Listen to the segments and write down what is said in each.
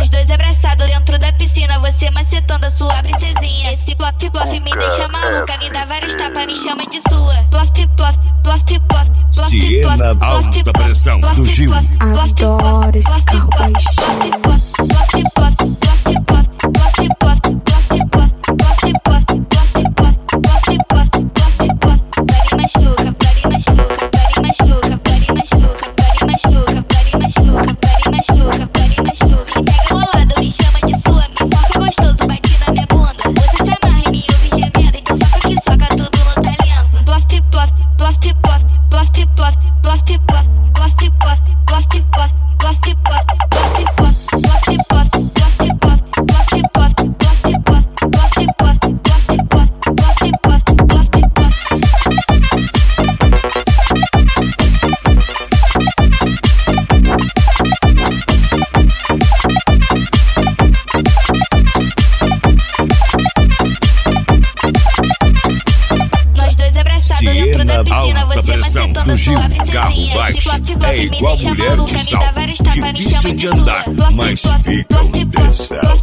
Nós dois abraçados dentro da piscina, você macetando a sua princesinha. Esse plof plof me deixa maluca, me dá vários tapas, me chama de sua. Plof plof, plof plof, plof Siena alta pressão do Gil. Adoro esse carro baixinho. Siena alta pressão do Gil. Carro baixo é igual mulher de salto, difícil de andar, mas fica um tesão.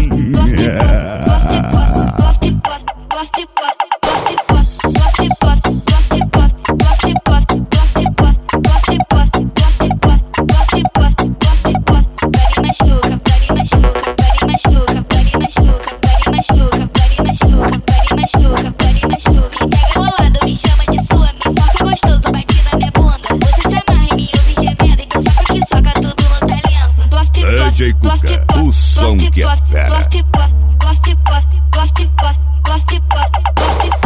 DJ Cuca, o som que é fera.